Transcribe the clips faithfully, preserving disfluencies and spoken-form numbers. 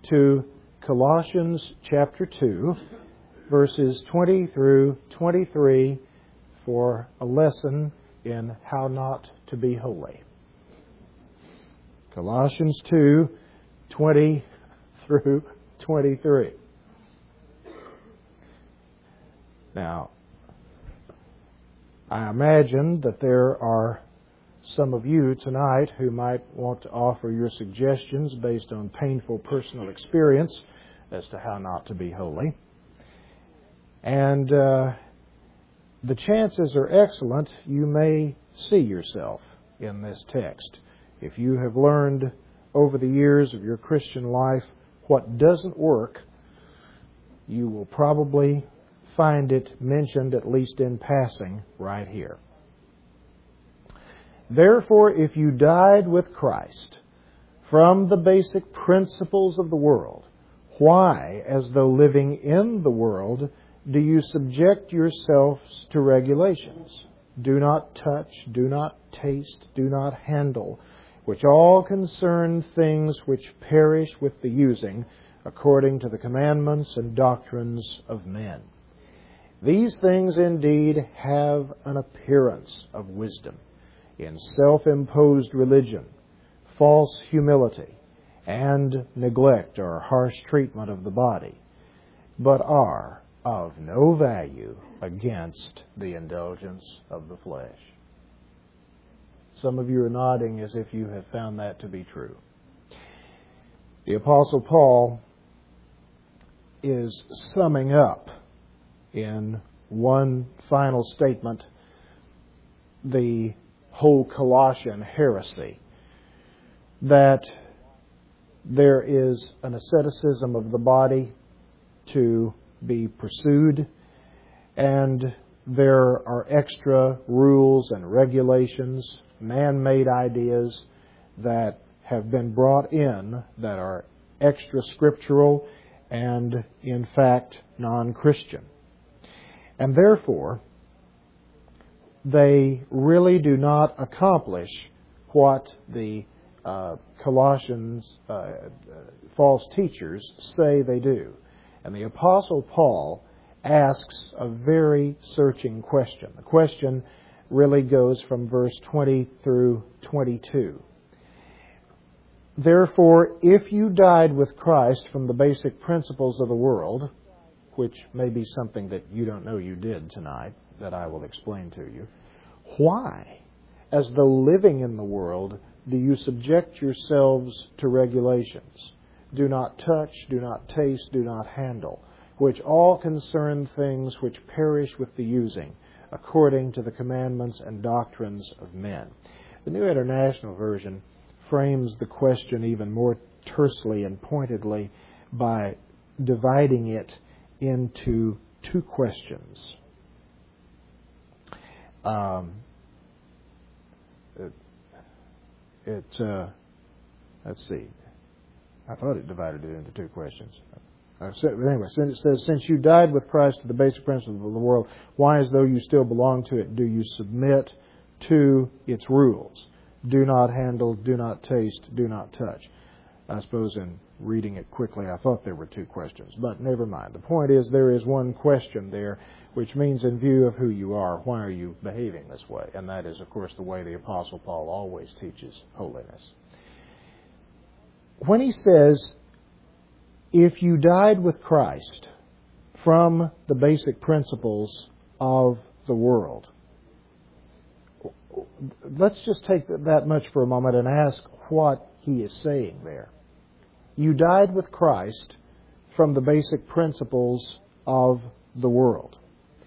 to Colossians chapter two, verses twenty through twenty-three for a lesson in how not to be holy. Colossians two, twenty through twenty-three. Now, I imagine that there are some of you tonight who might want to offer your suggestions based on painful personal experience as to how not to be holy. And uh, the chances are excellent you may see yourself in this text. If you have learned over the years of your Christian life what doesn't work, you will probably find it mentioned, at least in passing, right here. Therefore, if you died with Christ from the basic principles of the world, why, as though living in the world, do you subject yourselves to regulations? Do not touch, do not taste, do not handle, which all concern things which perish with the using, according to the commandments and doctrines of men. These things indeed have an appearance of wisdom in self-imposed religion, false humility, and neglect or harsh treatment of the body, but are of no value against the indulgence of the flesh. Some of you are nodding as if you have found that to be true. The Apostle Paul is summing up in one final statement the whole Colossian heresy, that there is an asceticism of the body to be pursued, and there are extra rules and regulations, man-made ideas that have been brought in that are extra scriptural and, in fact, non-Christian. And therefore, they really do not accomplish what the uh, Colossians uh, false teachers say they do. And the Apostle Paul asks a very searching question. The question really goes from verse twenty through twenty-two. Therefore, if you died with Christ from the basic principles of the world, which may be something that you don't know you did tonight, that I will explain to you, why, as though living in the world, do you subject yourselves to regulations? Do not touch, do not taste, do not handle, which all concern things which perish with the using, according to the commandments and doctrines of men. The New International Version frames the question even more tersely and pointedly by dividing it into two questions. Um, it, it uh, let's see. I thought it divided it into two questions. Uh, so, anyway, so it says, since you died with Christ to the basic principles of the world, why, as though you still belong to it, do you submit to its rules? Do not handle, do not taste, do not touch. I suppose in reading it quickly, I thought there were two questions, but never mind. The point is, there is one question there, which means in view of who you are, why are you behaving this way? And that is, of course, the way the Apostle Paul always teaches holiness. When he says, if you died with Christ from the basic principles of the world, let's just take that much for a moment and ask what he is saying there. You died with Christ from the basic principles of the world.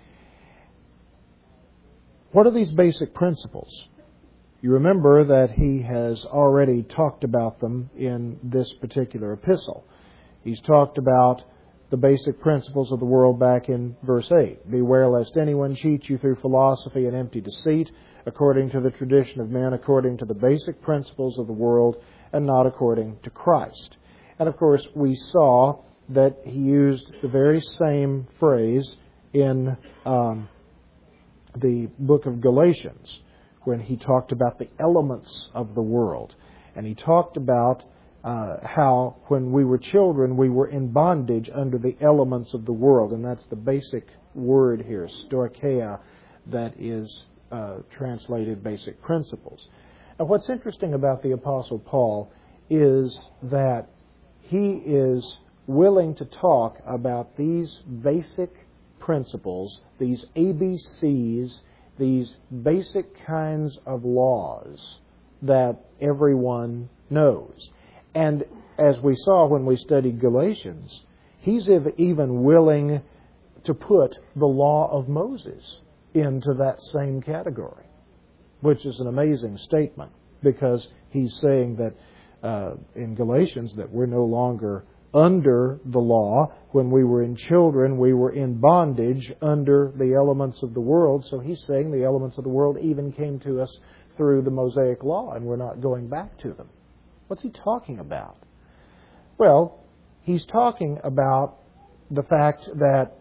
What are these basic principles? You remember that he has already talked about them in this particular epistle. He's talked about the basic principles of the world back in verse eight. Beware lest anyone cheat you through philosophy and empty deceit, according to the tradition of men, according to the basic principles of the world, and not according to Christ. And of course, we saw that he used the very same phrase in um, the book of Galatians, when he talked about the elements of the world. And he talked about uh, how when we were children we were in bondage under the elements of the world, and that's the basic word here, stoicheia, that is uh, translated basic principles. Now, what's interesting about the Apostle Paul is that he is willing to talk about these basic principles, these A B Cs, these basic kinds of laws that everyone knows. And as we saw when we studied Galatians, he's even willing to put the law of Moses into that same category, which is an amazing statement, because he's saying that uh, in Galatians that we're no longer under the law. When we were in children, we were in bondage under the elements of the world. So he's saying the elements of the world even came to us through the Mosaic law, and we're not going back to them. What's he talking about? Well, he's talking about the fact that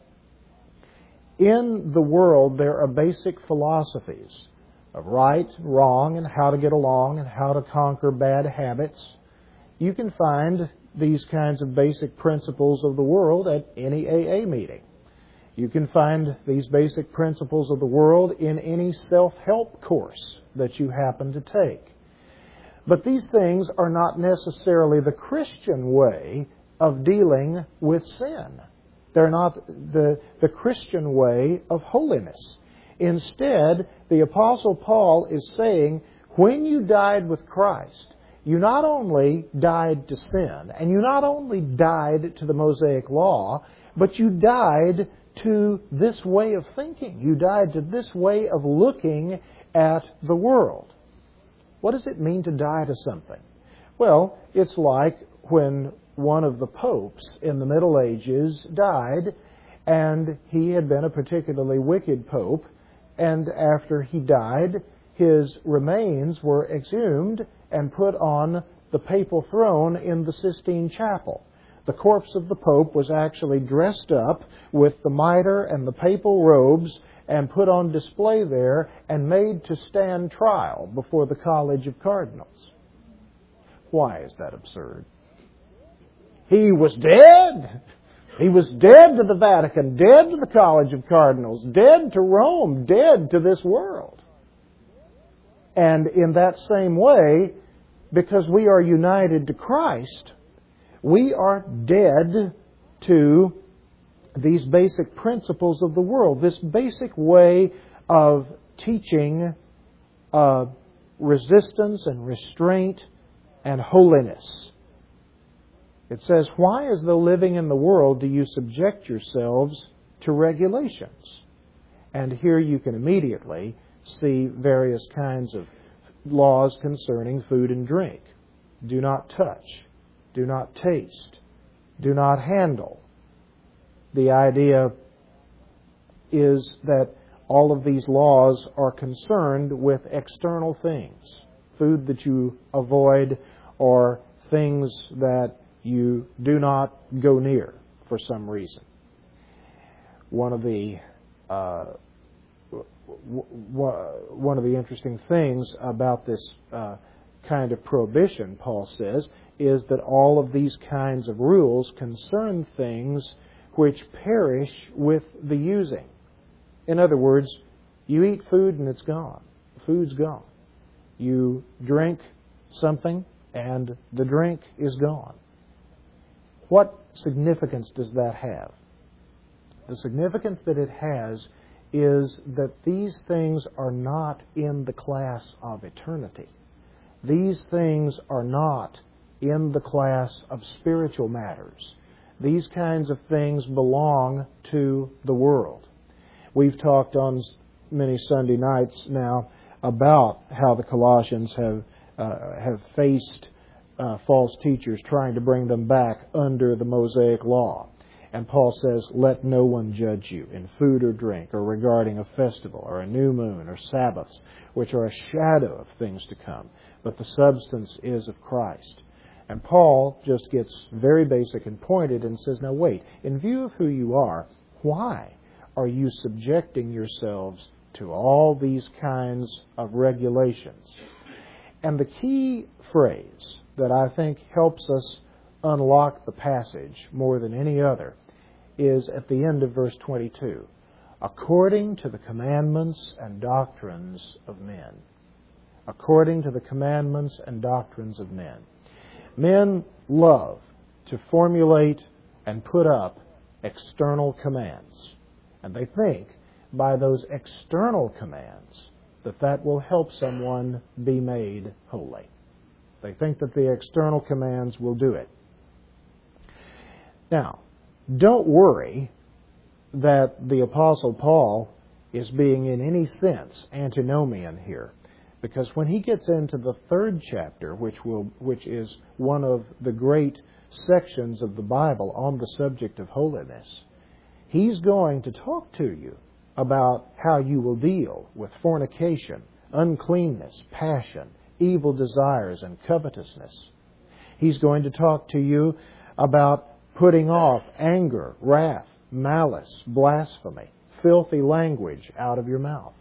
in the world there are basic philosophies of right and wrong and how to get along and how to conquer bad habits. You can find these kinds of basic principles of the world at any A A meeting. You can find these basic principles of the world in any self-help course that you happen to take. But these things are not necessarily the Christian way of dealing with sin. They're not the, the Christian way of holiness. Instead, the Apostle Paul is saying, when you died with Christ, you not only died to sin, and you not only died to the Mosaic law, but you died to this way of thinking. You died to this way of looking at the world. What does it mean to die to something? Well, it's like when one of the popes in the Middle Ages died, and he had been a particularly wicked pope, and after he died, his remains were exhumed and put on the papal throne in the Sistine Chapel. The corpse of the Pope was actually dressed up with the mitre and the papal robes and put on display there and made to stand trial before the College of Cardinals. Why is that absurd? He was dead. He was dead to the Vatican, dead to the College of Cardinals, dead to Rome, dead to this world. And in that same way, because we are united to Christ, we are dead to these basic principles of the world, this basic way of teaching uh, resistance and restraint and holiness. It says, why, as though living in the world, do you subject yourselves to regulations? And here you can immediately see various kinds of laws concerning food and drink. Do not touch. Do not taste. Do not handle. The idea is that all of these laws are concerned with external things. Food that you avoid, or things that you do not go near for some reason. One of the uh, w- w- one of the interesting things about this uh, kind of prohibition, Paul says, is that all of these kinds of rules concern things which perish with the using. In other words, you eat food and it's gone. The food's gone. You drink something and the drink is gone. What significance does that have? The significance that it has is that these things are not in the class of eternity. These things are not in the class of spiritual matters. These kinds of things belong to the world. We've talked on many Sunday nights now about how the Colossians have uh, have faced uh, false teachers trying to bring them back under the Mosaic law. And Paul says, let no one judge you in food or drink, or regarding a festival, or a new moon, or Sabbaths, which are a shadow of things to come, but the substance is of Christ. And Paul just gets very basic and pointed and says, now wait, in view of who you are, why are you subjecting yourselves to all these kinds of regulations? And the key phrase that I think helps us unlock the passage more than any other is at the end of verse twenty-two. According to the commandments and doctrines of men. According to the commandments and doctrines of men. Men love to formulate and put up external commands. And they think by those external commands that that will help someone be made holy. They think that the external commands will do it. Now, don't worry that the Apostle Paul is being in any sense antinomian here. Because when he gets into the third chapter, which will, which is one of the great sections of the Bible on the subject of holiness, he's going to talk to you about how you will deal with fornication, uncleanness, passion, evil desires, and covetousness. He's going to talk to you about putting off anger, wrath, malice, blasphemy, filthy language out of your mouth.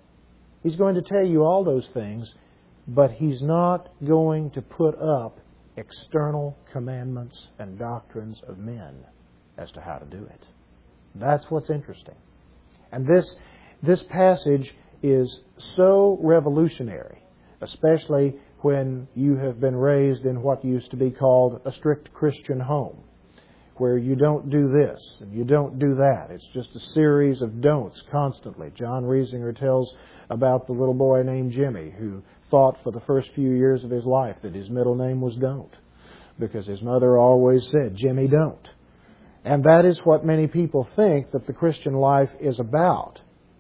He's going to tell you all those things, but he's not going to put up external commandments and doctrines of men as to how to do it. That's what's interesting. And this, this passage is so revolutionary, especially when you have been raised in what used to be called a strict Christian home, where you don't do this and you don't do that. It's just a series of don'ts constantly. John Riesinger tells about the little boy named Jimmy who thought for the first few years of his life that his middle name was Don't, because his mother always said, Jimmy, don't. And that is what many people think that the Christian life is about.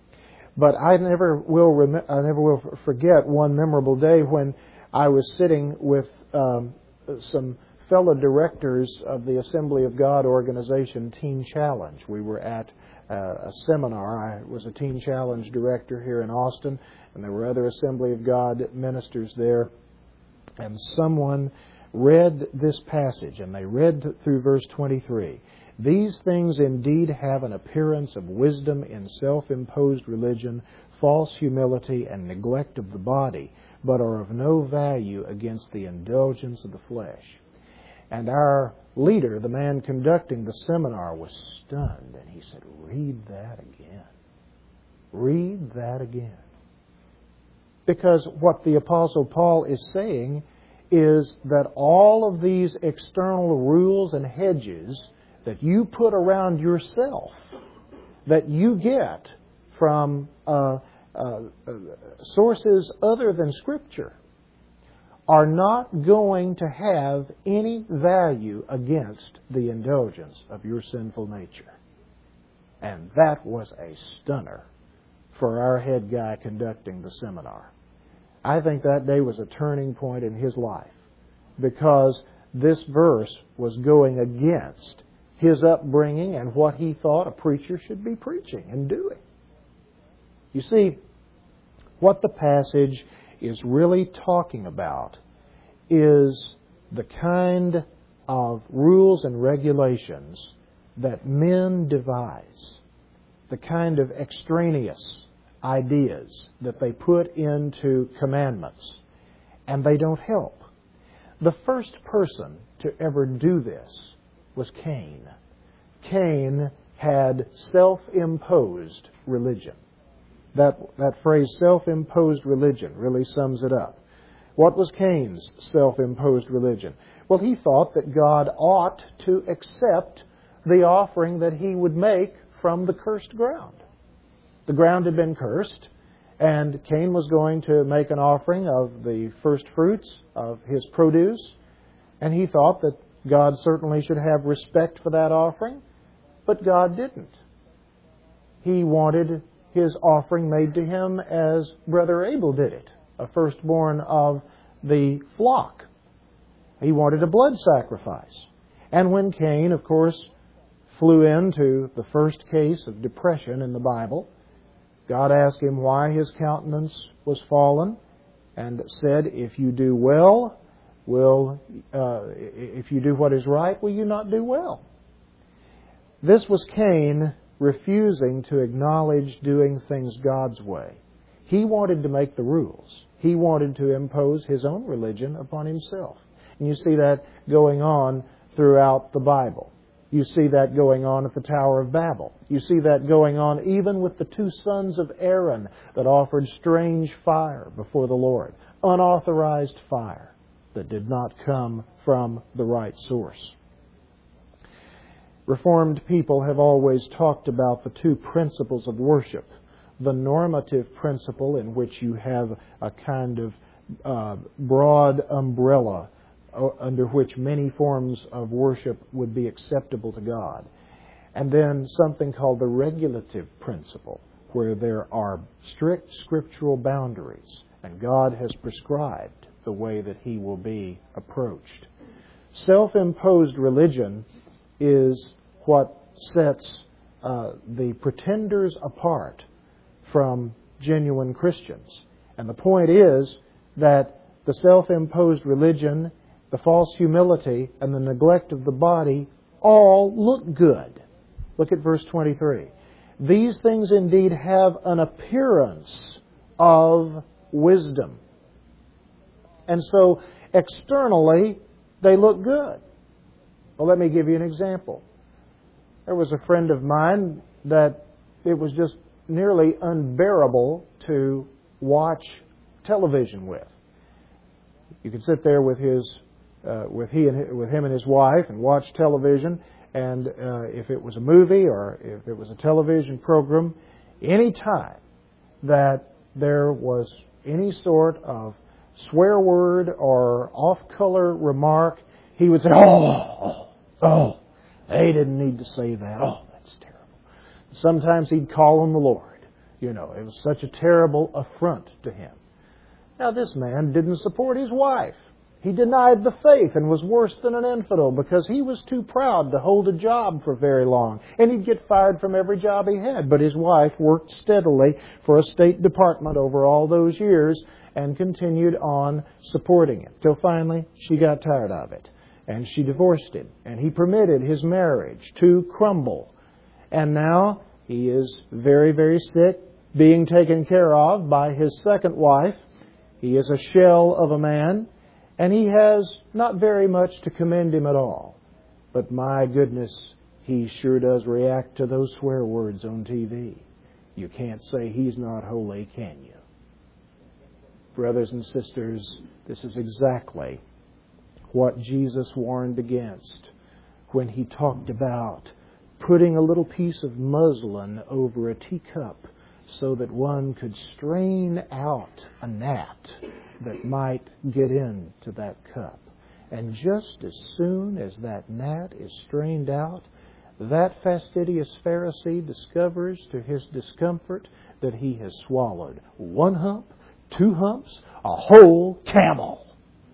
But I never will rem- I never will forget one memorable day when I was sitting with um, some fellow directors of the Assembly of God organization, Teen Challenge. We were at uh, a seminar. I was a Teen Challenge director here in Austin, and there were other Assembly of God ministers there. And someone read this passage, and they read through verse twenty-three. These things indeed have an appearance of wisdom in self-imposed religion, false humility, and neglect of the body, but are of no value against the indulgence of the flesh. And our leader, the man conducting the seminar, was stunned, and he said, read that again. Read that again. Because what the Apostle Paul is saying is that all of these external rules and hedges that you put around yourself, that you get from uh, uh, sources other than Scripture, are not going to have any value against the indulgence of your sinful nature. And that was a stunner for our head guy conducting the seminar. I think that day was a turning point in his life, because this verse was going against his upbringing and what he thought a preacher should be preaching and doing. You see, what the passage is really talking about is the kind of rules and regulations that men devise, the kind of extraneous ideas that they put into commandments, and they don't help. The first person to ever do this was Cain. Cain had self-imposed religion. That, that phrase, self-imposed religion, really sums it up. What was Cain's self-imposed religion? Well, he thought that God ought to accept the offering that he would make from the cursed ground. The ground had been cursed, and Cain was going to make an offering of the first fruits of his produce, and he thought that God certainly should have respect for that offering, but God didn't. He wanted his offering made to him as Brother Abel did it, a firstborn of the flock. He wanted a blood sacrifice. And when Cain, of course, flew into the first case of depression in the Bible, God asked him why his countenance was fallen, and said, if you do well, will uh, if you do what is right, will you not do well? This was Cain refusing to acknowledge doing things God's way. He wanted to make the rules. He wanted to impose His own religion upon Himself. And you see that going on throughout the Bible. You see that going on at the Tower of Babel. You see that going on even with the two sons of Aaron that offered strange fire before the Lord. Unauthorized fire that did not come from the right source. Reformed people have always talked about the two principles of worship. The normative principle, in which you have a kind of uh, broad umbrella under which many forms of worship would be acceptable to God. And then something called the regulative principle, where there are strict scriptural boundaries, and God has prescribed the way that He will be approached. Self-imposed religion is what sets uh, the pretenders apart from genuine Christians. And the point is that the self-imposed religion, the false humility, and the neglect of the body all look good. Look at verse twenty-three. These things indeed have an appearance of wisdom. And so externally they look good. Well, let me give you an example. There was a friend of mine that it was just nearly unbearable to watch television with. You could sit there with his Uh, with he and with him and his wife and watch television, and uh, if it was a movie or if it was a television program, any time that there was any sort of swear word or off-color remark, he would say, "Oh, oh, oh, they didn't need to say that. Oh, that's terrible." Sometimes he'd call on the Lord. You know, it was such a terrible affront to him. Now, this man didn't support his wife. He denied the faith and was worse than an infidel because he was too proud to hold a job for very long. And he'd get fired from every job he had. But his wife worked steadily for a State Department over all those years and continued on supporting him. Till finally she got tired of it. And she divorced him. And he permitted his marriage to crumble. And now he is very, very sick, being taken care of by his second wife. He is a shell of a man. And he has not very much to commend him at all. But my goodness, he sure does react to those swear words on T V. You can't say he's not holy, can you? Brothers and sisters, this is exactly what Jesus warned against when He talked about putting a little piece of muslin over a teacup so that one could strain out a gnat that might get into that cup. And just as soon as that gnat is strained out, that fastidious Pharisee discovers to his discomfort that he has swallowed one hump, two humps, a whole camel.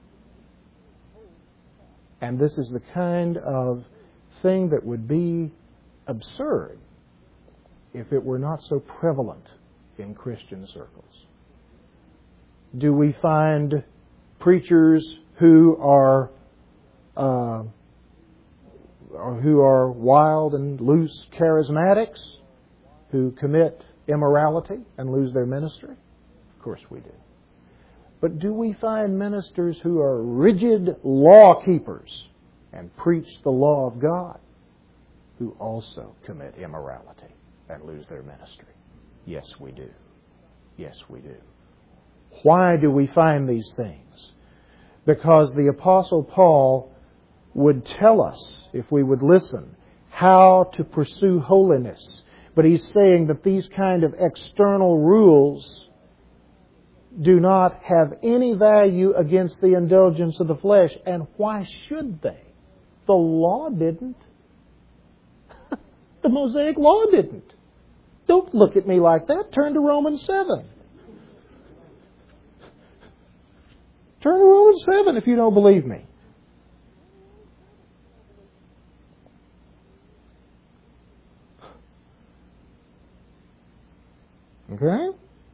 And this is the kind of thing that would be absurd if it were not so prevalent in Christian circles. Do we find preachers who are uh, or who are wild and loose charismatics who commit immorality and lose their ministry? Of course we do. But do we find ministers who are rigid law keepers and preach the law of God who also commit immorality and lose their ministry? Yes, we do. Yes, we do. Why do we find these things? Because the Apostle Paul would tell us, if we would listen, how to pursue holiness. But he's saying that these kind of external rules do not have any value against the indulgence of the flesh. And why should they? The law didn't. The Mosaic Law didn't. Don't look at me like that. Turn to Romans seven. Turn to Romans seven if you don't believe me. Okay?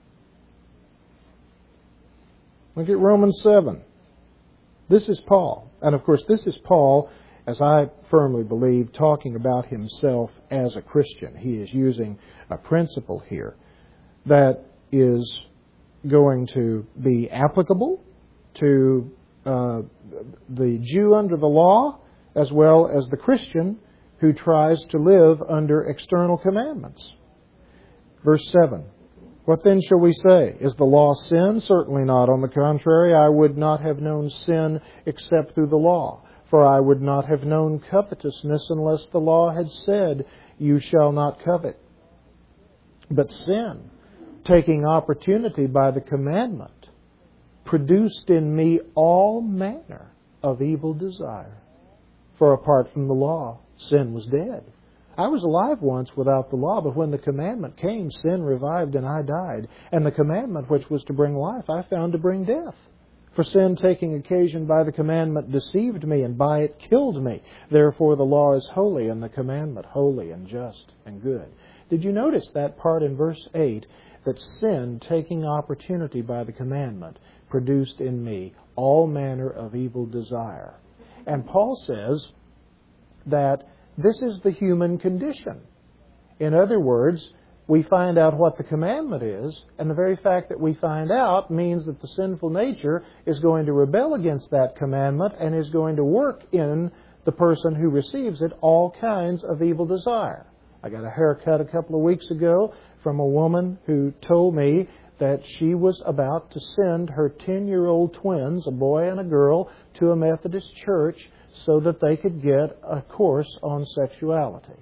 Look at Romans seven. This is Paul. And of course, this is Paul, as I firmly believe, talking about himself as a Christian. He is using a principle here that is going to be applicable to uh, the Jew under the law as well as the Christian who tries to live under external commandments. Verse seven. What then shall we say? Is the law sin? Certainly not. On the contrary, I would not have known sin except through the law. For I would not have known covetousness unless the law had said, you shall not covet. But sin, taking opportunity by the commandment, produced in me all manner of evil desire. For apart from the law, sin was dead. I was alive once without the law, but when the commandment came, sin revived and I died. And the commandment which was to bring life, I found to bring death. For sin, taking occasion by the commandment, deceived me, and by it killed me. Therefore the law is holy, and the commandment holy and just and good. Did you notice that part in verse eight, that sin, taking opportunity by the commandment, produced in me all manner of evil desire? And Paul says that this is the human condition. In other words, we find out what the commandment is, and the very fact that we find out means that the sinful nature is going to rebel against that commandment and is going to work in the person who receives it all kinds of evil desire. I got a haircut a couple of weeks ago from a woman who told me that she was about to send her ten-year-old twins, a boy and a girl, to a Methodist church so that they could get a course on sexuality.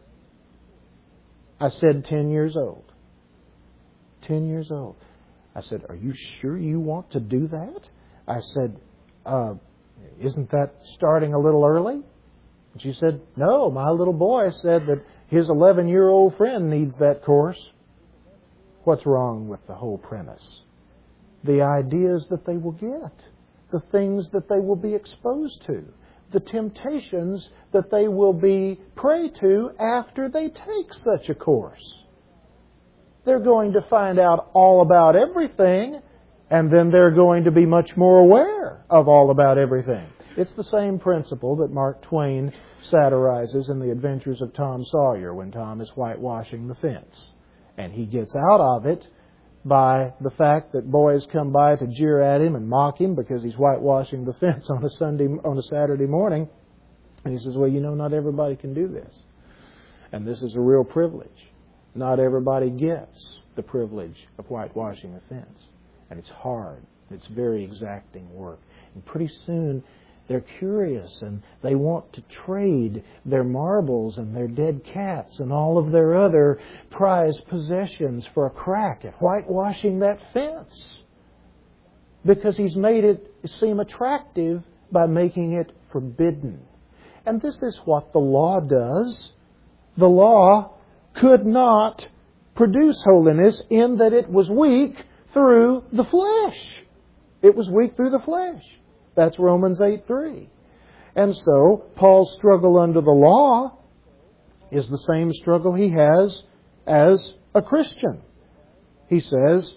I said ten years old. Ten years old. I said, are you sure you want to do that? I said, uh, isn't that starting a little early? And she said, no, my little boy said that his eleven-year-old friend needs that course. What's wrong with the whole premise? The ideas that they will get, the things that they will be exposed to, the temptations that they will be prey to after they take such a course. They're going to find out all about everything, and then they're going to be much more aware of all about everything. It's the same principle that Mark Twain satirizes in The Adventures of Tom Sawyer when Tom is whitewashing the fence. And he gets out of it by the fact that boys come by to jeer at him and mock him because he's whitewashing the fence on a Sunday, on a Saturday morning. And he says, well, you know, not everybody can do this. And this is a real privilege. Not everybody gets the privilege of whitewashing a fence. And it's hard. It's very exacting work. And pretty soon they're curious and they want to trade their marbles and their dead cats and all of their other prized possessions for a crack at whitewashing that fence. Because he's made it seem attractive by making it forbidden. And this is what the law does. The law could not produce holiness in that it was weak through the flesh. It was weak through the flesh. That's Romans eight three. And so, Paul's struggle under the law is the same struggle he has as a Christian. He says,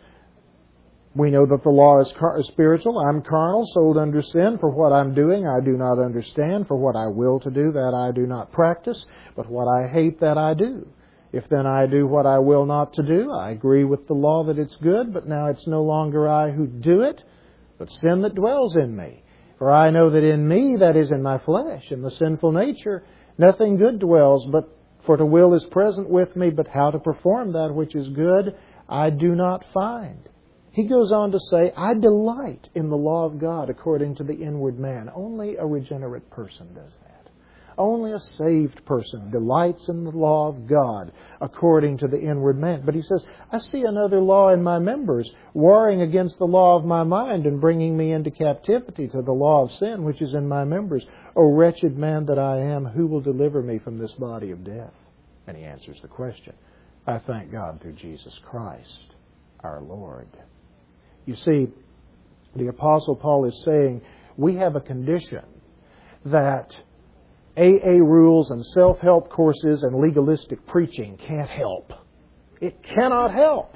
we know that the law is car- spiritual. I'm carnal, sold under sin. For what I'm doing, I do not understand. For what I will to do, that I do not practice. But what I hate, that I do. If then I do what I will not to do, I agree with the law that it's good, but now it's no longer I who do it, but sin that dwells in me. For I know that in me, that is in my flesh, in the sinful nature, nothing good dwells, but for to will is present with me, but how to perform that which is good, I do not find. He goes on to say, I delight in the law of God according to the inward man. Only a regenerate person does that. Only a saved person delights in the law of God according to the inward man. But he says, I see another law in my members, warring against the law of my mind and bringing me into captivity to the law of sin which is in my members. O wretched man that I am, who will deliver me from this body of death? And he answers the question, I thank God through Jesus Christ, our Lord. You see, the Apostle Paul is saying, we have a condition that A A rules and self-help courses and legalistic preaching can't help. It cannot help.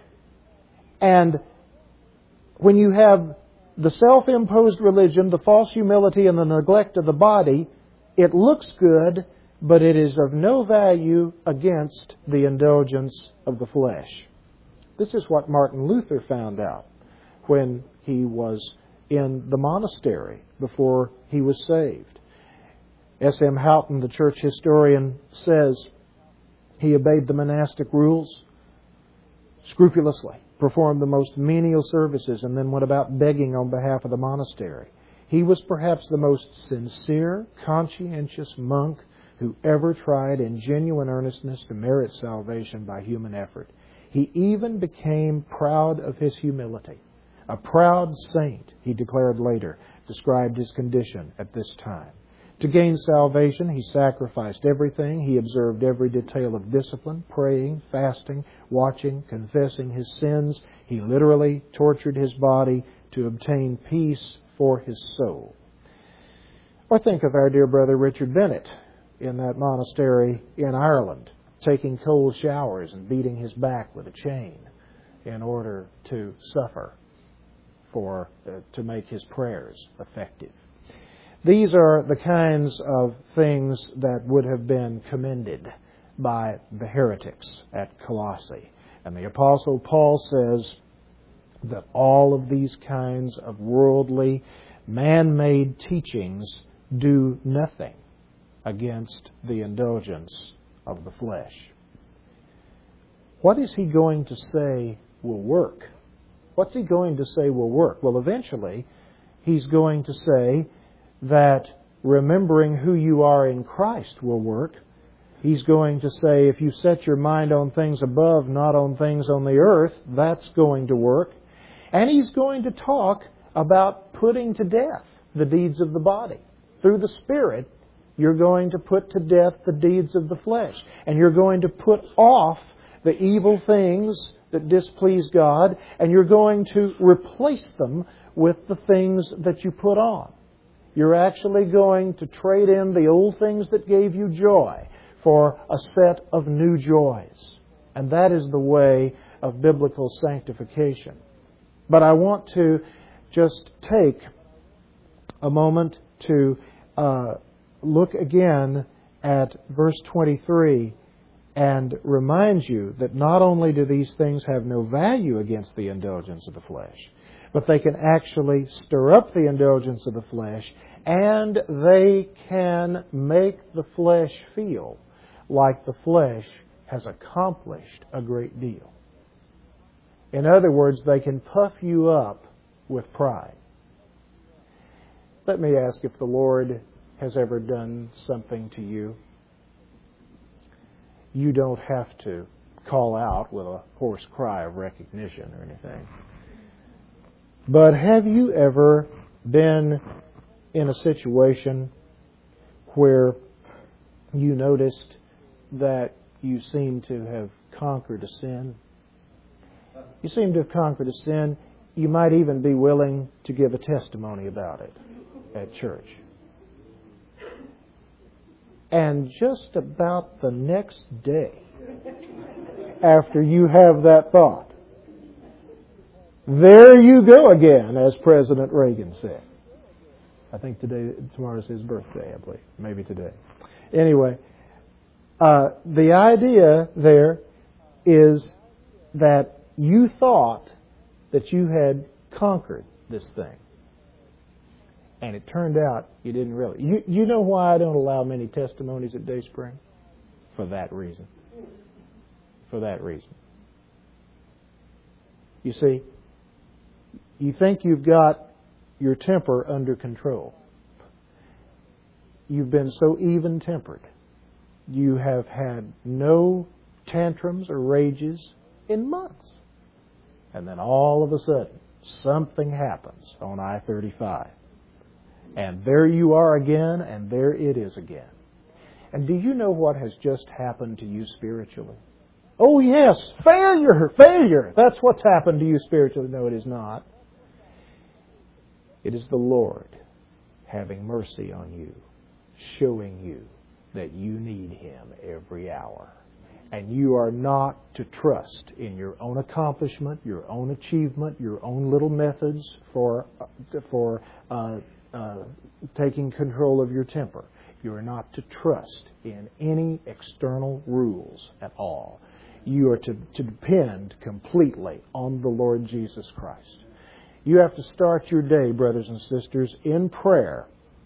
And when you have the self-imposed religion, the false humility, and the neglect of the body, it looks good, but it is of no value against the indulgence of the flesh. This is what Martin Luther found out when he was in the monastery before he was saved. S M Houghton, the church historian, says he obeyed the monastic rules scrupulously, performed the most menial services, and then went about begging on behalf of the monastery. He was perhaps the most sincere, conscientious monk who ever tried in genuine earnestness to merit salvation by human effort. He even became proud of his humility. A proud saint, he declared later, described his condition at this time. To gain salvation, he sacrificed everything. He observed every detail of discipline, praying, fasting, watching, confessing his sins. He literally tortured his body to obtain peace for his soul. Or think of our dear brother Richard Bennett in that monastery in Ireland, taking cold showers and beating his back with a chain in order to suffer for uh, to make his prayers effective. These are the kinds of things that would have been commended by the heretics at Colossae. And the Apostle Paul says that all of these kinds of worldly, man-made teachings do nothing against the indulgence of the flesh. What is he going to say will work? What's he going to say will work? Well, eventually, he's going to say that remembering who you are in Christ will work. He's going to say, if you set your mind on things above, not on things on the earth, that's going to work. And he's going to talk about putting to death the deeds of the body. Through the Spirit, you're going to put to death the deeds of the flesh. And you're going to put off the evil things that displease God, and you're going to replace them with the things that you put on. You're actually going to trade in the old things that gave you joy for a set of new joys. And that is the way of biblical sanctification. But I want to just take a moment to uh, look again at verse twenty-three and remind you that not only do these things have no value against the indulgence of the flesh, but they can actually stir up the indulgence of the flesh, and they can make the flesh feel like the flesh has accomplished a great deal. In other words, they can puff you up with pride. Let me ask if the Lord has ever done something to you. You don't have to call out with a hoarse cry of recognition or anything. But have you ever been in a situation where you noticed that you seem to have conquered a sin? You seem to have conquered a sin. You might even be willing to give a testimony about it at church. And just about the next day, after you have that thought, there you go again, as President Reagan said. I think today, tomorrow's his birthday, I believe. Maybe today. Anyway, uh, the idea there is that you thought that you had conquered this thing. And it turned out you didn't really. You, you know why I don't allow many testimonies at Dayspring? For that reason. For that reason. You see, you think you've got your temper under control. You've been so even-tempered. You have had no tantrums or rages in months. And then all of a sudden, something happens on I thirty-five. And there you are again, and there it is again. And do you know what has just happened to you spiritually? Oh yes, failure, failure. That's what's happened to you spiritually. No, it is not. It is the Lord having mercy on you, showing you that you need Him every hour. And you are not to trust in your own accomplishment, your own achievement, your own little methods for for uh, uh, taking control of your temper. You are not to trust in any external rules at all. You are to, to depend completely on the Lord Jesus Christ. You have to start your day, brothers and sisters, in prayer,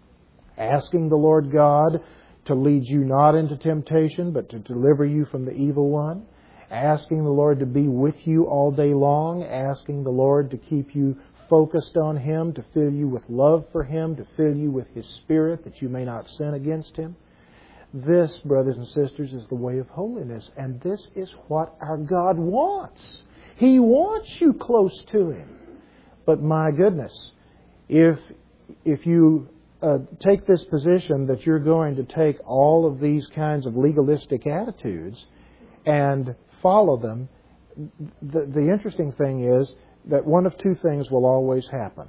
asking the Lord God to lead you not into temptation, but to deliver you from the evil one. Asking the Lord to be with you all day long. Asking the Lord to keep you focused on Him, to fill you with love for Him, to fill you with His Spirit that you may not sin against Him. This, brothers and sisters, is the way of holiness, and this is what our God wants. He wants you close to Him. But my goodness, if if you uh, take this position that you're going to take all of these kinds of legalistic attitudes and follow them, the, the interesting thing is that one of two things will always happen.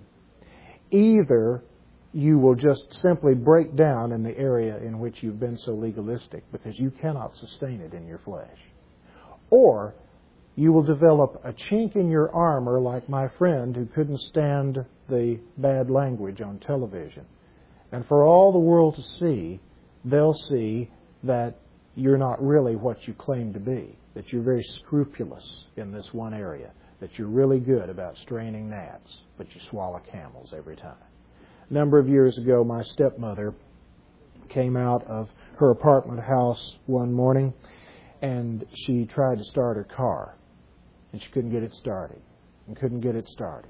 Either you will just simply break down in the area in which you've been so legalistic because you cannot sustain it in your flesh. Or you will develop a chink in your armor like my friend who couldn't stand the bad language on television. And for all the world to see, they'll see that you're not really what you claim to be, that you're very scrupulous in this one area, that you're really good about straining gnats, but you swallow camels every time. A number of years ago, my stepmother came out of her apartment house one morning, and she tried to start her car, and she couldn't get it started, and couldn't get it started.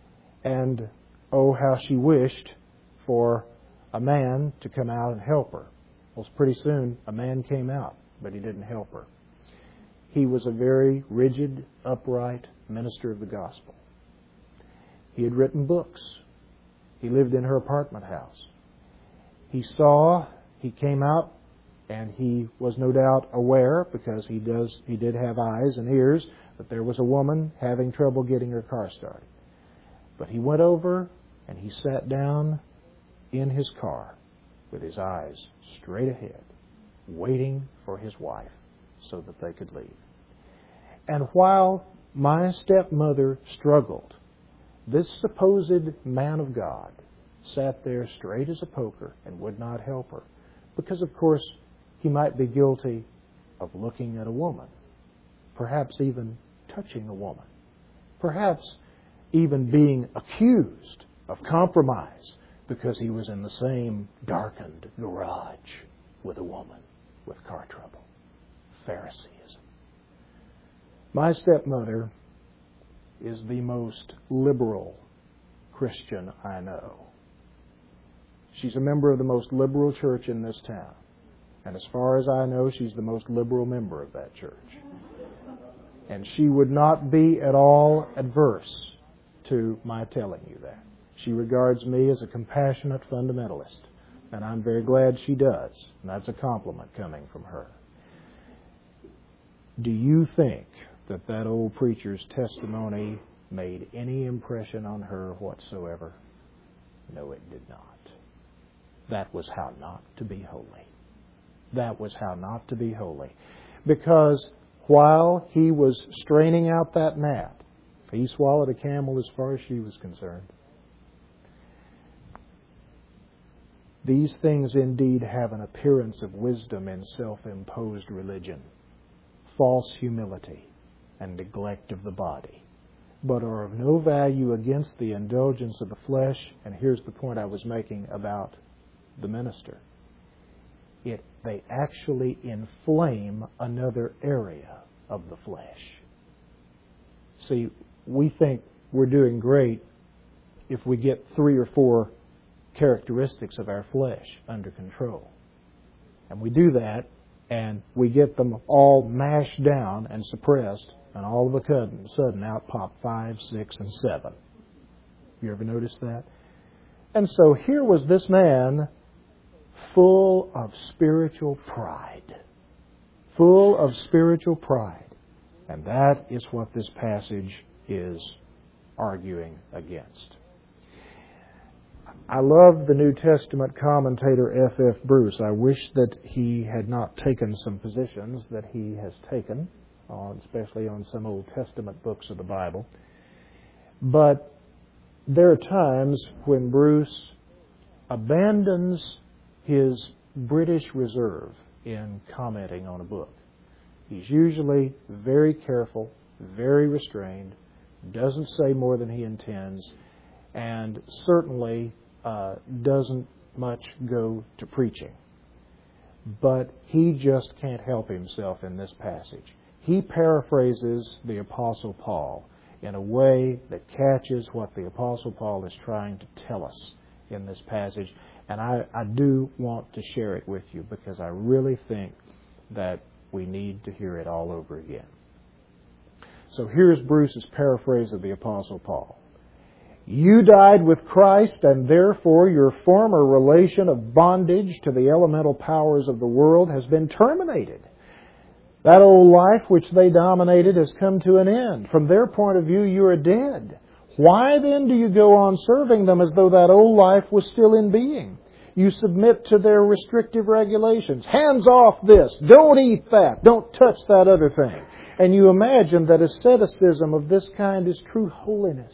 And oh, how she wished for a man to come out and help her. Well, pretty soon, a man came out, but he didn't help her. He was a very rigid, upright minister of the gospel. He had written books. He lived in her apartment house. He saw, he came out, and he was no doubt aware, because he does, he did have eyes and ears, that there was a woman having trouble getting her car started. But he went over and he sat down in his car with his eyes straight ahead, waiting for his wife so that they could leave. And while my stepmother struggled, this supposed man of God sat there straight as a poker and would not help her. Because, of course, he might be guilty of looking at a woman, perhaps even touching a woman, perhaps even being accused of compromise because he was in the same darkened garage with a woman with car trouble. Phariseeism. My stepmother is the most liberal Christian I know. She's a member of the most liberal church in this town. And as far as I know, she's the most liberal member of that church. And she would not be at all adverse to my telling you that. She regards me as a compassionate fundamentalist. And I'm very glad she does. And that's a compliment coming from her. Do you think that that old preacher's testimony made any impression on her whatsoever? No, it did not. That was how not to be holy. That was how not to be holy. Because while he was straining out that gnat, he swallowed a camel as far as she was concerned. These things indeed have an appearance of wisdom in self-imposed religion, false humility, and neglect of the body, but are of no value against the indulgence of the flesh. And here's the point I was making about the minister. It, they actually inflame another area of the flesh. See, we think we're doing great if we get three or four characteristics of our flesh under control. And we do that, and we get them all mashed down and suppressed, and all of a sudden out pop five, six, and seven. You ever noticed that? And so here was this man full of spiritual pride. Full of spiritual pride. And that is what this passage is arguing against. I love the New Testament commentator F F Bruce. I wish that he had not taken some positions that he has taken, on, especially on some Old Testament books of the Bible. But there are times when Bruce abandons his British reserve in commenting on a book. He's usually very careful, very restrained, doesn't say more than he intends, and certainly uh, doesn't much go to preaching. But he just can't help himself in this passage. He paraphrases the Apostle Paul in a way that catches what the Apostle Paul is trying to tell us in this passage. And I, I do want to share it with you because I really think that we need to hear it all over again. So here's Bruce's paraphrase of the Apostle Paul. You died with Christ, and therefore your former relation of bondage to the elemental powers of the world has been terminated. That old life which they dominated has come to an end. From their point of view, you are dead. Why then do you go on serving them as though that old life was still in being? You submit to their restrictive regulations. Hands off this. Don't eat that. Don't touch that other thing. And you imagine that asceticism of this kind is true holiness.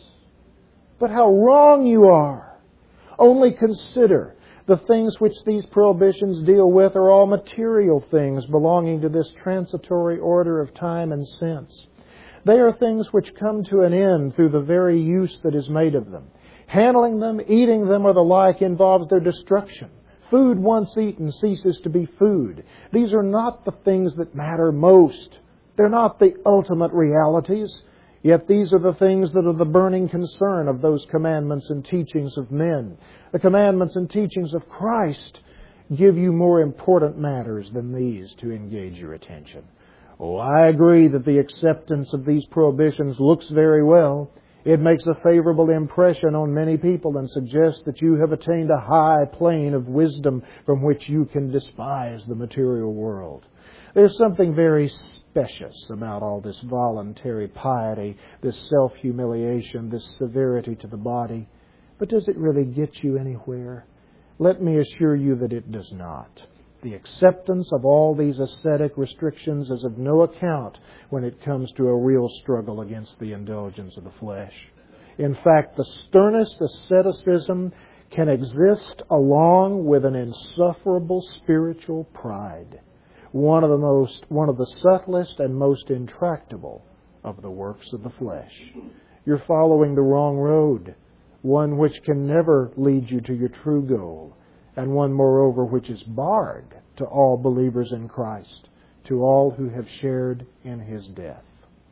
But how wrong you are. Only consider the things which these prohibitions deal with are all material things belonging to this transitory order of time and sense. They are things which come to an end through the very use that is made of them. Handling them, eating them, or the like involves their destruction. Food once eaten ceases to be food. These are not the things that matter most. They're not the ultimate realities. Yet these are the things that are the burning concern of those commandments and teachings of men. The commandments and teachings of Christ give you more important matters than these to engage your attention. Oh, I agree that the acceptance of these prohibitions looks very well. It makes a favorable impression on many people and suggests that you have attained a high plane of wisdom from which you can despise the material world. There's something very specious about all this voluntary piety, this self-humiliation, this severity to the body. But does it really get you anywhere? Let me assure you that it does not. The acceptance of all these ascetic restrictions is of no account when it comes to a real struggle against the indulgence of the flesh. In fact, the sternest asceticism can exist along with an insufferable spiritual pride. One of the most, one of the subtlest and most intractable of the works of the flesh. You're following the wrong road, one which can never lead you to your true goal, and one, moreover, which is barred to all believers in Christ, to all who have shared in His death.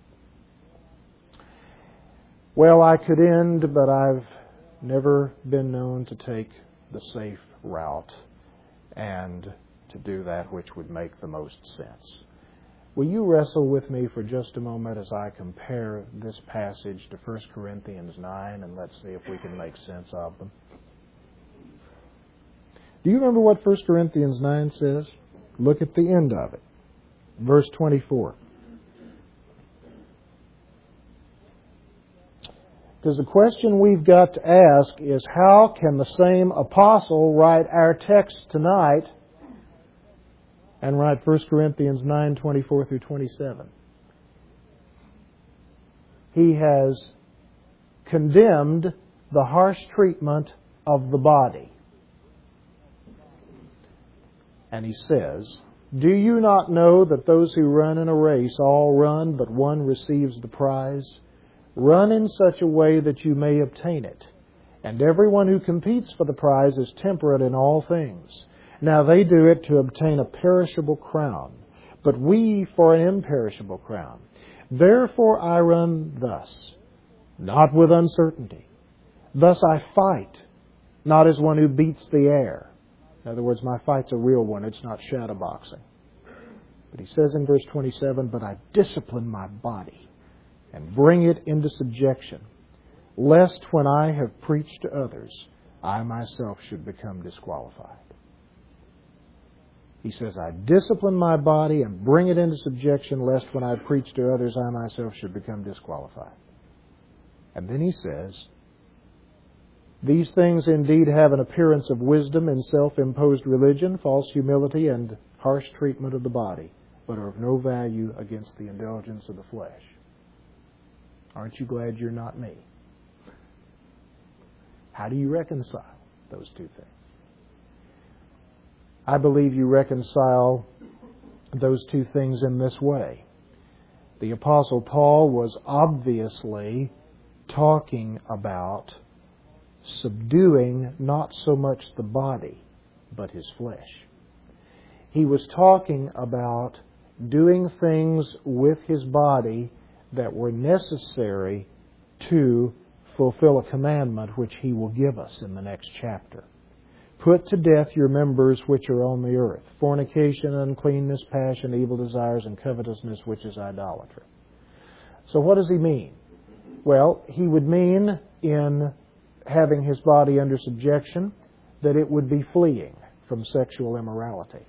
Well, I could end, but I've never been known to take the safe route and to do that which would make the most sense. Will you wrestle with me for just a moment as I compare this passage to First Corinthians nine, and let's see if we can make sense of them. Do you remember what First Corinthians nine says? Look at the end of it. Verse twenty-four. Because the question we've got to ask is, how can the same apostle write our text tonight and write First Corinthians nine, twenty-four through twenty-seven? He has condemned the harsh treatment of the body. And he says, do you not know that those who run in a race all run, but one receives the prize? Run in such a way that you may obtain it. And everyone who competes for the prize is temperate in all things. Now they do it to obtain a perishable crown, but we for an imperishable crown. Therefore I run thus, not with uncertainty. Thus I fight, not as one who beats the air. In other words, my fight's a real one. It's not shadow boxing. But he says in verse twenty-seven, but I discipline my body and bring it into subjection, lest when I have preached to others, I myself should become disqualified. He says, I discipline my body and bring it into subjection, lest when I preach to others, I myself should become disqualified. And then he says, these things indeed have an appearance of wisdom in self-imposed religion, false humility, and harsh treatment of the body, but are of no value against the indulgence of the flesh. Aren't you glad you're not me? How do you reconcile those two things? I believe you reconcile those two things in this way. The Apostle Paul was obviously talking about subduing not so much the body, but his flesh. He was talking about doing things with his body that were necessary to fulfill a commandment which he will give us in the next chapter. Put to death your members which are on the earth: fornication, uncleanness, passion, evil desires, and covetousness, which is idolatry. So what does he mean? Well, he would mean in having his body under subjection that it would be fleeing from sexual immorality.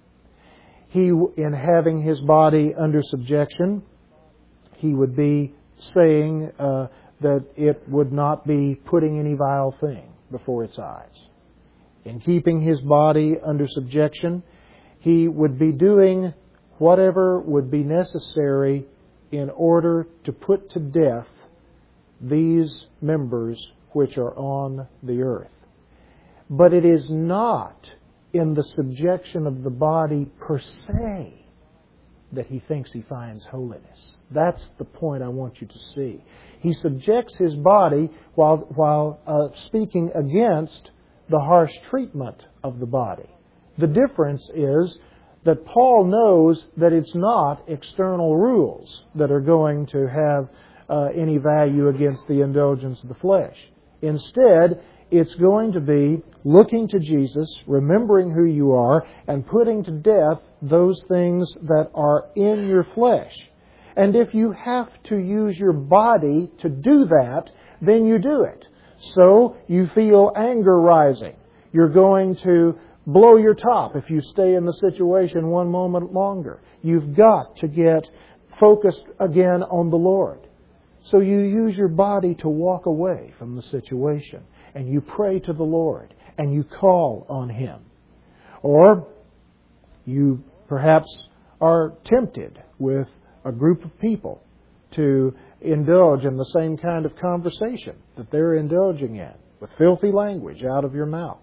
He, in having his body under subjection, he would be saying uh, that it would not be putting any vile thing before its eyes. In keeping his body under subjection, he would be doing whatever would be necessary in order to put to death these members which are on the earth. But it is not in the subjection of the body per se that he thinks he finds holiness. That's the point I want you to see. He subjects his body while, while uh, speaking against the harsh treatment of the body. The difference is that Paul knows that it's not external rules that are going to have uh, any value against the indulgence of the flesh. Instead, it's going to be looking to Jesus, remembering who you are, and putting to death those things that are in your flesh. And if you have to use your body to do that, then you do it. So you feel anger rising. You're going to blow your top if you stay in the situation one moment longer. You've got to get focused again on the Lord. So you use your body to walk away from the situation, and you pray to the Lord, and you call on Him. Or you perhaps are tempted with a group of people to indulge in the same kind of conversation that they're indulging in, with filthy language out of your mouth.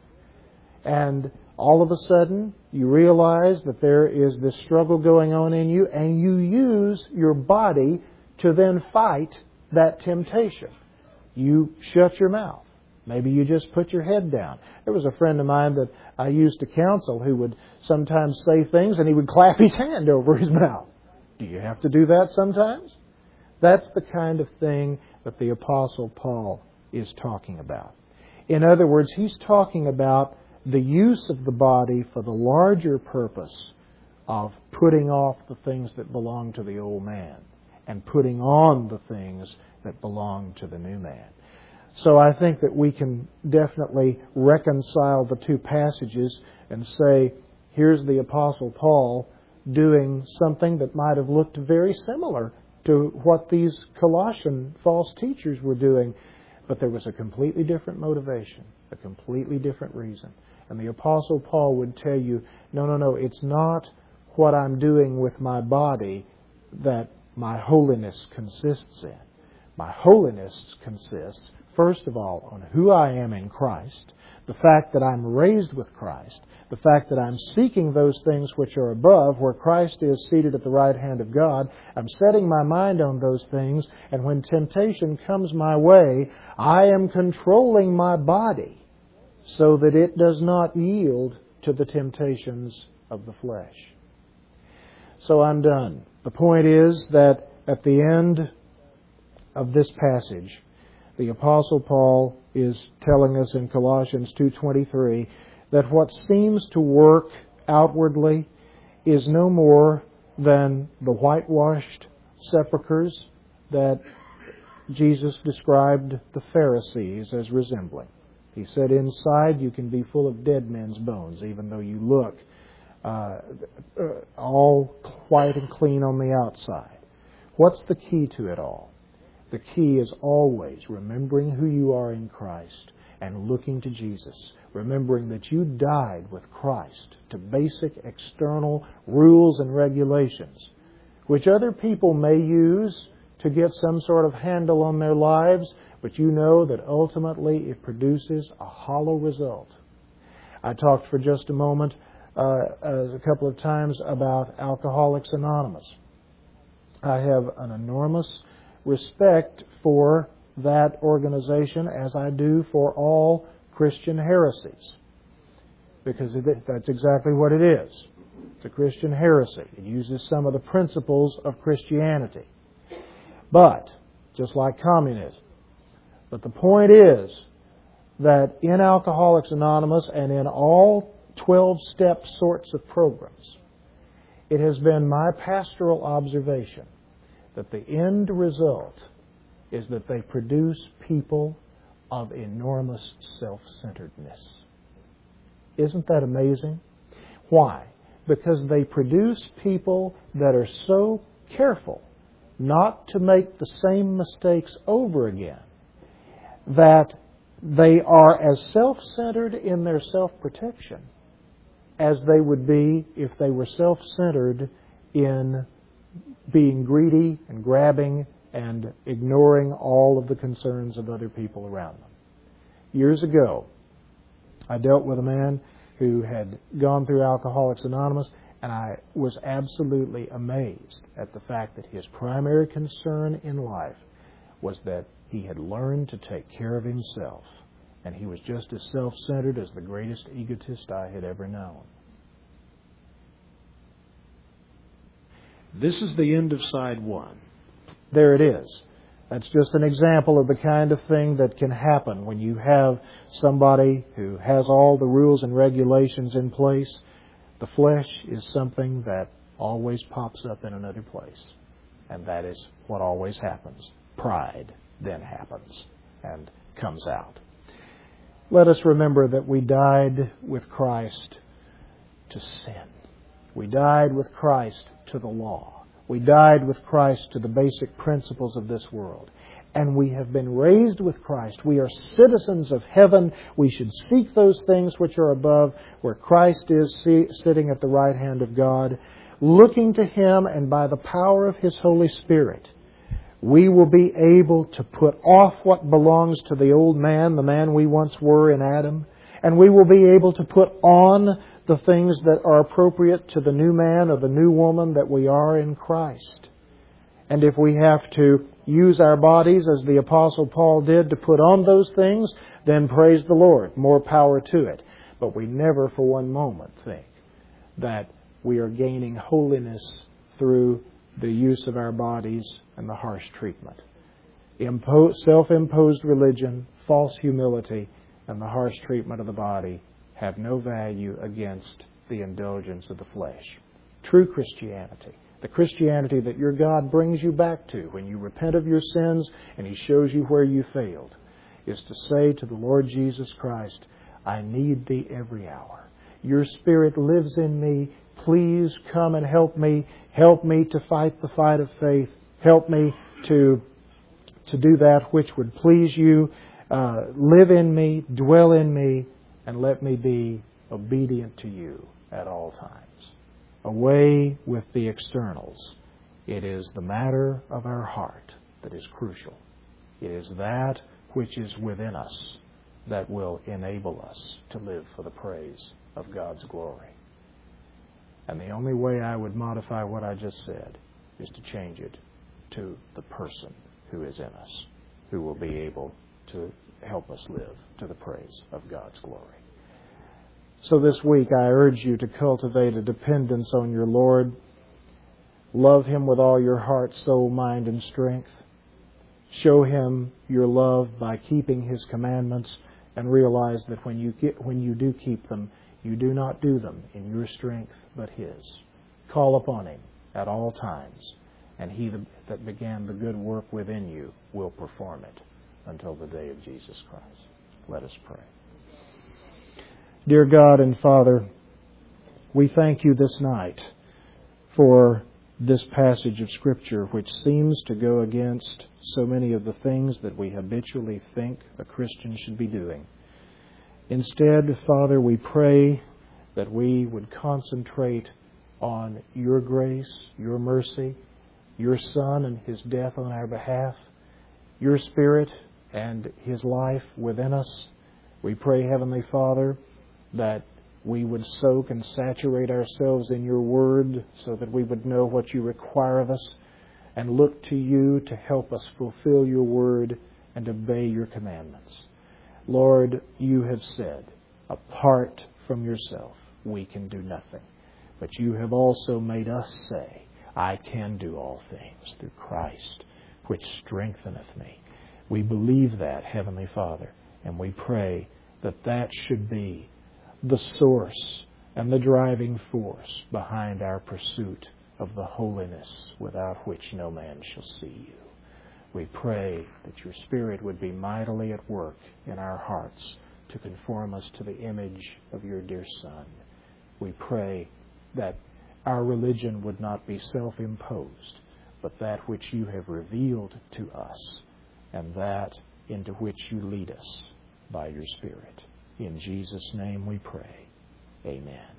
And all of a sudden, you realize that there is this struggle going on in you, and you use your body to then fight that temptation. You shut your mouth. Maybe you just put your head down. There was a friend of mine that I used to counsel who would sometimes say things and he would clap his hand over his mouth. Do you have to do that sometimes? That's the kind of thing that the Apostle Paul is talking about. In other words, he's talking about the use of the body for the larger purpose of putting off the things that belong to the old man and putting on the things that belong to the new man. So I think that we can definitely reconcile the two passages and say, here's the Apostle Paul doing something that might have looked very similar to what these Colossian false teachers were doing, but there was a completely different motivation, a completely different reason. And the Apostle Paul would tell you, no, no, no, it's not what I'm doing with my body that my holiness consists in. My holiness consists, first of all, on who I am in Christ, the fact that I'm raised with Christ, the fact that I'm seeking those things which are above, where Christ is seated at the right hand of God. I'm setting my mind on those things, and when temptation comes my way, I am controlling my body so that it does not yield to the temptations of the flesh. So I'm done. The point is that at the end of this passage, the Apostle Paul is telling us in Colossians two twenty-three that what seems to work outwardly is no more than the whitewashed sepulchres that Jesus described the Pharisees as resembling. He said, inside you can be full of dead men's bones, even though you look uh, all white and clean on the outside. What's the key to it all? The key is always remembering who you are in Christ and looking to Jesus. Remembering that you died with Christ to basic external rules and regulations, which other people may use to get some sort of handle on their lives, but you know that ultimately it produces a hollow result. I talked for just a moment uh, a couple of times about Alcoholics Anonymous. I have an enormous respect for that organization, as I do for all Christian heresies, because that's exactly what it is. It's a Christian heresy. It uses some of the principles of Christianity. But, just like communism. But the point is that in Alcoholics Anonymous and in all twelve-step sorts of programs, it has been my pastoral observation that the end result is that they produce people of enormous self-centeredness. Isn't that amazing? Why? Because they produce people that are so careful not to make the same mistakes over again, that they are as self-centered in their self-protection as they would be if they were self-centered in being greedy and grabbing and ignoring all of the concerns of other people around them. Years ago, I dealt with a man who had gone through Alcoholics Anonymous, and I was absolutely amazed at the fact that his primary concern in life was that he had learned to take care of himself, and he was just as self-centered as the greatest egotist I had ever known. This is the end of side one. There it is. That's just an example of the kind of thing that can happen when you have somebody who has all the rules and regulations in place. The flesh is something that always pops up in another place. And that is what always happens. Pride then happens and comes out. Let us remember that we died with Christ to sin. We died with Christ to the law. We died with Christ to the basic principles of this world. And we have been raised with Christ. We are citizens of heaven. We should seek those things which are above, where Christ is sitting at the right hand of God, looking to Him, and by the power of His Holy Spirit, we will be able to put off what belongs to the old man, the man we once were in Adam, and we will be able to put on the things that are appropriate to the new man or the new woman that we are in Christ. And if we have to use our bodies as the Apostle Paul did to put on those things, then praise the Lord. More power to it. But we never for one moment think that we are gaining holiness through the use of our bodies and the harsh treatment. Impo- self-imposed religion, false humility, and the harsh treatment of the body have no value against the indulgence of the flesh. True Christianity, the Christianity that your God brings you back to when you repent of your sins and He shows you where you failed, is to say to the Lord Jesus Christ, I need Thee every hour. Your Spirit lives in me. Please come and help me. Help me to fight the fight of faith. Help me to, to do that which would please You. Uh, live in me, dwell in me, and let me be obedient to You at all times. Away with the externals. It is the matter of our heart that is crucial. It is that which is within us that will enable us to live for the praise of God's glory. And the only way I would modify what I just said is to change it to the person who is in us, who will be able to help us live to the praise of God's glory. So this week I urge you to cultivate a dependence on your Lord. Love Him with all your heart, soul, mind, and strength. Show Him your love by keeping His commandments, and realize that when you get, when you do keep them, you do not do them in your strength, but His. Call upon Him at all times, and He that began the good work within you will perform it until the day of Jesus Christ. Let us pray. Dear God and Father, we thank You this night for this passage of Scripture, which seems to go against so many of the things that we habitually think a Christian should be doing. Instead, Father, we pray that we would concentrate on Your grace, Your mercy, Your Son and His death on our behalf, Your Spirit and His life within us. We pray, Heavenly Father, that we would soak and saturate ourselves in your word so that we would know what you require of us and look to you to help us fulfill your word and obey your commandments. Lord, you have said, apart from yourself, we can do nothing. But you have also made us say, I can do all things through Christ, which strengtheneth me. We believe that, Heavenly Father, and we pray that that should be the source and the driving force behind our pursuit of the holiness without which no man shall see you. We pray that your Spirit would be mightily at work in our hearts to conform us to the image of your dear Son. We pray that our religion would not be self-imposed, but that which you have revealed to us, and that into which you lead us by your Spirit. In Jesus' name we pray. Amen.